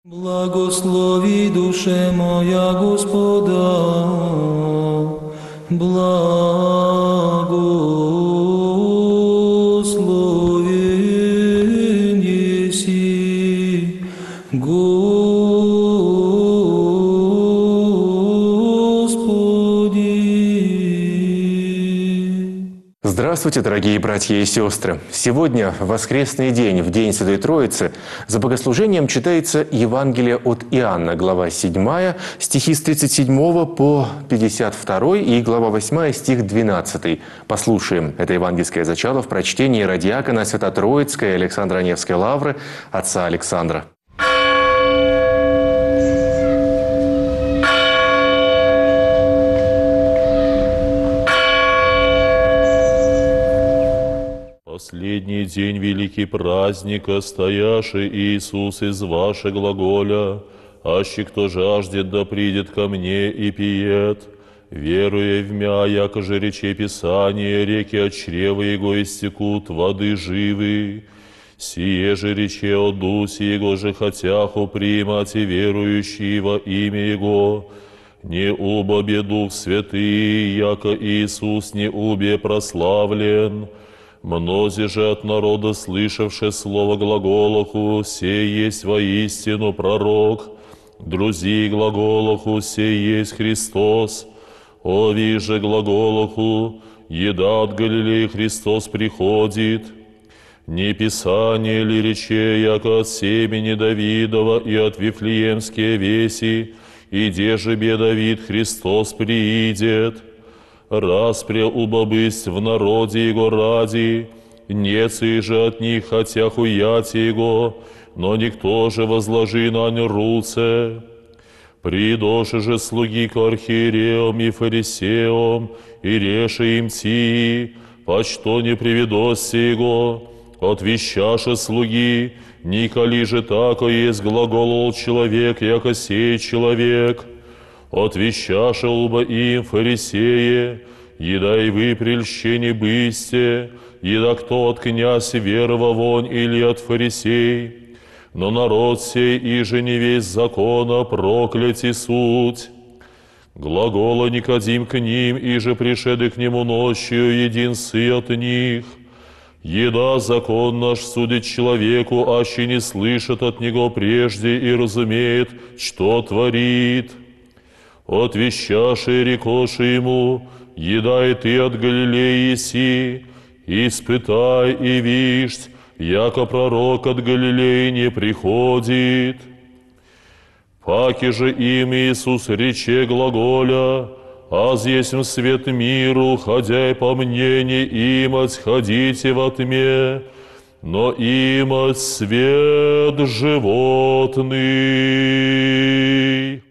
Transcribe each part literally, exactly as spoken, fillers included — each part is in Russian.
Благослови, душе моя, Господа, благословен еси, Господи. Здравствуйте, дорогие братья и сестры! Сегодня, в воскресный день, в День Святой Троицы, за богослужением читается Евангелие от Иоанна, глава седьмая, стихи с тридцать седьмого по пятьдесят второй и глава восьмая, стих двенадцатый. Послушаем это евангельское зачало в прочтении радиакона Свято-Троицкой Александра Невской лавры отца Александра. Последний день великий праздника, стояши Иисус из ваше глаголя, аще кто жаждет, да придет ко мне и пиет, веруя в мя, яко же рече Писание, реки от чрева его истекут воды живы. Сие же рече о дусе его же хотяху примать и верующие во имя его. Не убобе Дух Святый, яко Иисус не убе прославлен. Мнози же от народа, слышавши слово глаголоху, сей есть воистину пророк, друзи глаголоху, сей есть Христос. О, виже глаголоху, еда от Галилеи Христос приходит. Не Писание ли рече, яко от семени Давидова и от Вифлеемские веси, иде же бе Давид Христос приидет. Распря убобысть в народе его ради, нецы же от них хотя хуять его, но никто же возложи на нь руце. Придоши же слуги к архиереям и фарисеям, и реши им тии, почто не приведося его, отвещаши слуги, николи же тако есть глаголол человек, яко сей человек. Отвещаша уба им, фарисеи, еда и вы прельщение бысте, еда кто от князь верова вонь или от фарисей, но народ сей иже не весь закона прокляти суть. Глагола Никодим к ним, иже пришеды к нему ночью единцы от них. Еда закон наш судит человеку, аще не слышит от него прежде и разумеет, что творит. Отвещаши рекоши ему, еда и ты от Галилеи си, испытай и вишь, яко пророк от Галилеи не приходит. Паки же им Иисус рече глаголя, аз есмь свет миру, ходяй по мнению имать, ходите во тьме, но имать свет животный.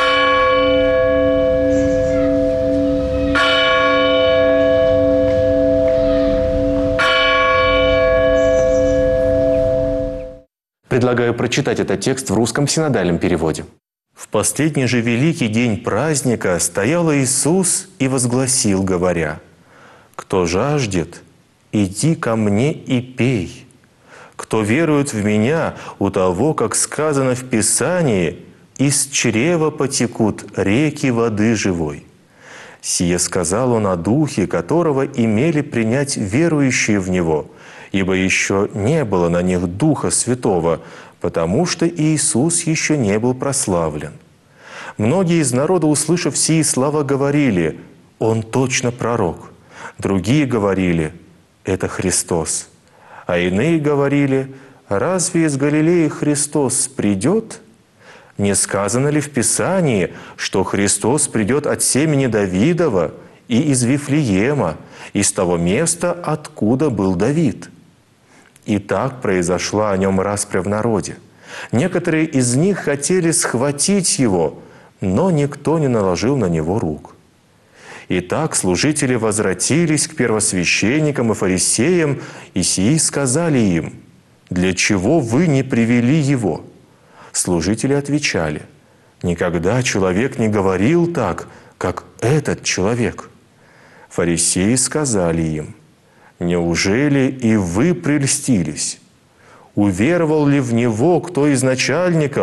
Предлагаю прочитать этот текст в русском синодальном переводе. «В последний же великий день праздника стоял Иисус и возгласил, говоря: „Кто жаждет, иди ко мне и пей. Кто верует в Меня, у того, как сказано в Писании, из чрева потекут реки воды живой“. Сие сказал Он о Духе, которого имели принять верующие в Него, ибо еще не было на них Духа Святого, потому что Иисус еще не был прославлен. Многие из народа, услышав сии слова, говорили: «Он точно пророк». Другие говорили: «Это Христос». А иные говорили: «Разве из Галилеи Христос придет? Не сказано ли в Писании, что Христос придет от семени Давидова и из Вифлеема, из того места, откуда был Давид?» И так произошла о нем распря в народе. Некоторые из них хотели схватить его, но никто не наложил на него рук. Итак, служители возвратились к первосвященникам и фарисеям, и сии сказали им: «Для чего вы не привели его?» Служители отвечали: «Никогда человек не говорил так, как этот человек». Фарисеи сказали им: «Неужели и вы прельстились? Уверовал ли в Него кто из начальников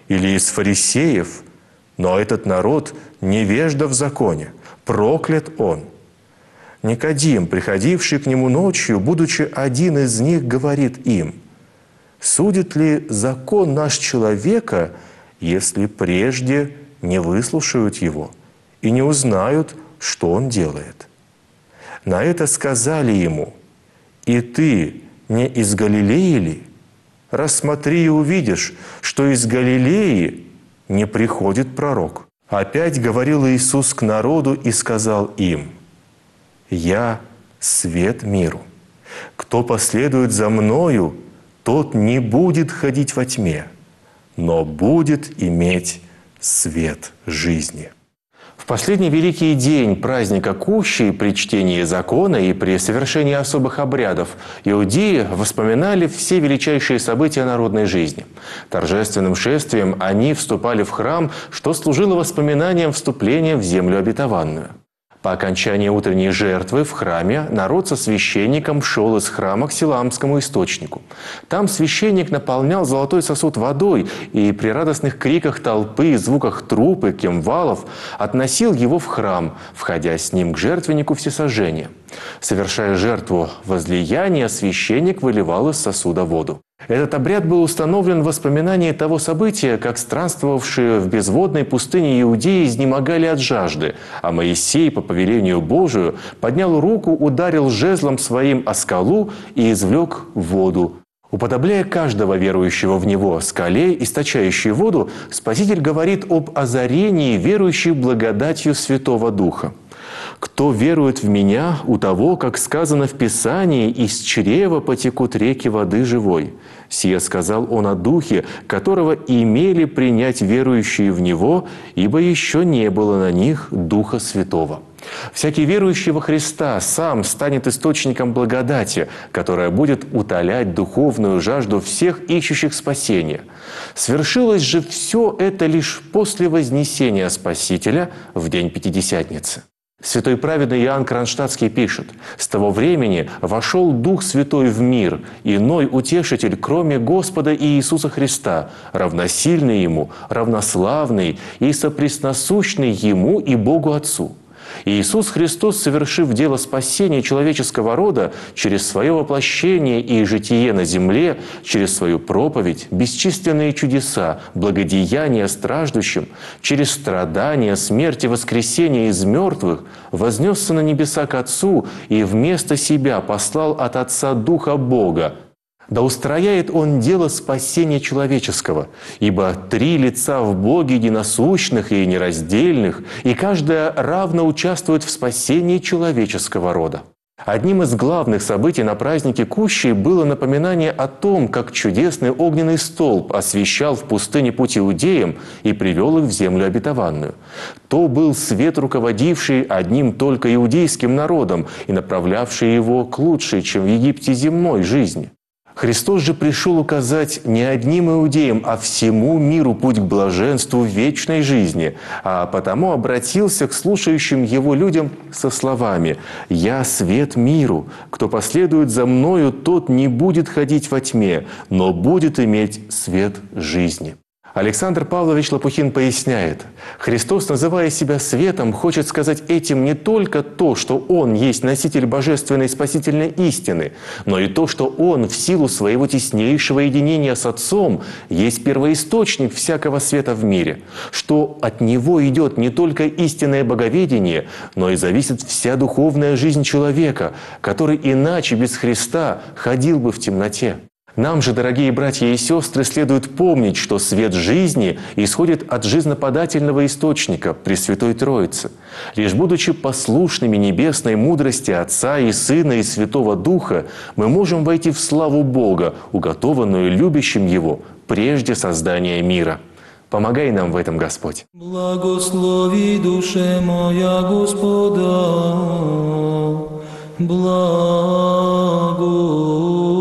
или из фарисеев? Но этот народ невежда в законе, проклят он». Никодим, приходивший к нему ночью, будучи один из них, говорит им: «Судит ли закон наш человека, если прежде не выслушают его и не узнают, что он делает?» На это сказали ему: «И ты не из Галилеи ли? Рассмотри и увидишь, что из Галилеи не приходит пророк». Опять говорил Иисус к народу и сказал им: «Я свет миру. Кто последует за Мною, тот не будет ходить во тьме, но будет иметь свет жизни». В последний великий день праздника Кущи при чтении закона и при совершении особых обрядов иудеи вспоминали все величайшие события народной жизни. Торжественным шествием они вступали в храм, что служило воспоминанием вступления в землю обетованную. По окончании утренней жертвы в храме народ со священником шел из храма к Силамскому источнику. Там священник наполнял золотой сосуд водой и при радостных криках толпы, звуках труп и кимвалов относил его в храм, входя с ним к жертвеннику всесожжения. Совершая жертву возлияния, священник выливал из сосуда воду. Этот обряд был установлен в воспоминании того события, как странствовавшие в безводной пустыне иудеи изнемогали от жажды, а Моисей по повелению Божию поднял руку, ударил жезлом своим о скалу и извлек воду. Уподобляя каждого верующего в Него скале, источающей воду, Спаситель говорит об озарении верующих благодатью Святого Духа. «Кто верует в Меня, у того, как сказано в Писании, из чрева потекут реки воды живой. Сие сказал Он о Духе, которого имели принять верующие в Него, ибо еще не было на них Духа Святого». Всякий верующий во Христа сам станет источником благодати, которая будет утолять духовную жажду всех ищущих спасения. Свершилось же все это лишь после вознесения Спасителя в день Пятидесятницы. Святой праведный Иоанн Кронштадтский пишет: «С того времени вошел Дух Святой в мир, иной утешитель, кроме Господа Иисуса Христа, равносильный Ему, равнославный и сопресносущный Ему и Богу Отцу». Иисус Христос, совершив дело спасения человеческого рода через свое воплощение и житие на земле, через свою проповедь, бесчисленные чудеса, благодеяния страждущим, через страдания, смерть и воскресение из мертвых, вознесся на небеса к Отцу и вместо себя послал от Отца Духа Бога. Да устрояет Он дело спасения человеческого, ибо три лица в Боге единосущных и нераздельных, и каждое равно участвует в спасении человеческого рода. Одним из главных событий на празднике Кущи было напоминание о том, как чудесный огненный столб освещал в пустыне путь иудеям и привел их в землю обетованную. То был свет, руководивший одним только иудейским народом и направлявший его к лучшей, чем в Египте, земной жизни. Христос же пришел указать не одним иудеям, а всему миру путь к блаженству вечной жизни, а потому обратился к слушающим Его людям со словами: «Я свет миру. Кто последует за Мною, тот не будет ходить во тьме, но будет иметь свет жизни». Александр Павлович Лопухин поясняет: Христос, называя себя светом, хочет сказать этим не только то, что Он есть носитель божественной спасительной истины, но и то, что Он в силу своего теснейшего единения с Отцом есть первоисточник всякого света в мире, что от Него идет не только истинное боговедение, но и зависит вся духовная жизнь человека, который иначе без Христа ходил бы в темноте. Нам же, дорогие братья и сестры, следует помнить, что свет жизни исходит от жизнеподательного источника Пресвятой Троицы. Лишь будучи послушными небесной мудрости Отца и Сына и Святого Духа, мы можем войти в славу Бога, уготованную любящим Его прежде создания мира. Помогай нам в этом, Господь. Благослови душе моя Господа, благо.